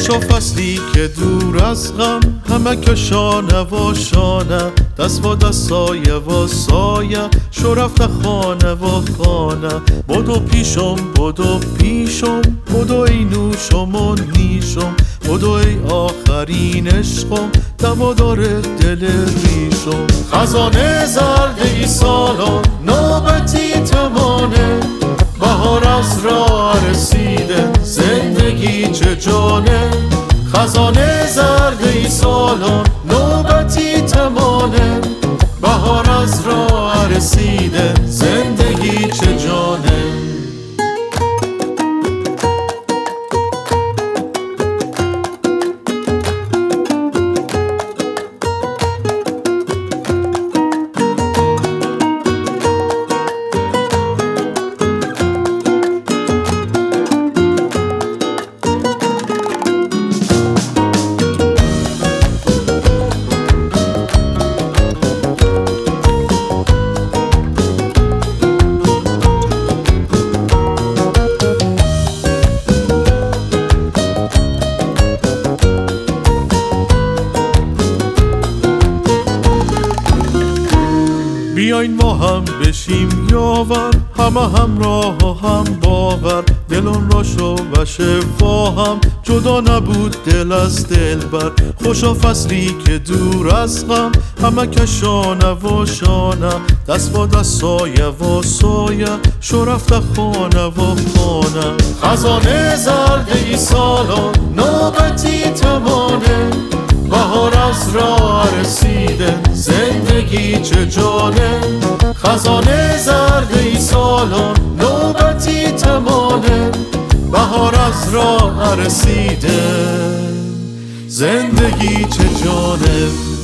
خوشا فصلی که دور از غم، همه که شانه و شانه، دست و دست سایه و سایه، شو رفته خانه و خانه. بدو پیشم بدو پیشم، بدو ای نوشم و نیشم، بدو ای آخرین عشقم، دوا داره دل ریشم. خزانه زرد ای سالان نوبتی تمانه، بهار از راه رسیده زندگی چه جانه. خزانه زرد ای سالان نوبتی تمانه، بهار از راه رسیده زندگی چه جانه. بیاین ما هم بشیم یاور، همه همراه و هم باور، دلون را شو و شفا هم، جدا نبود دل از دلبر. خوشا فصلی که دور از غم، همه که شانه و شانه، دست با دست سایه و سایه، شو رفته خانه و خانه. خزانه زرد ای سالان نوبتی تمانه، بهار از راه رسیده زندگی چه جانه. خزانه زرد ای سالان نوبتی تمانه، بهار از راه رسیده زندگی چه جانه.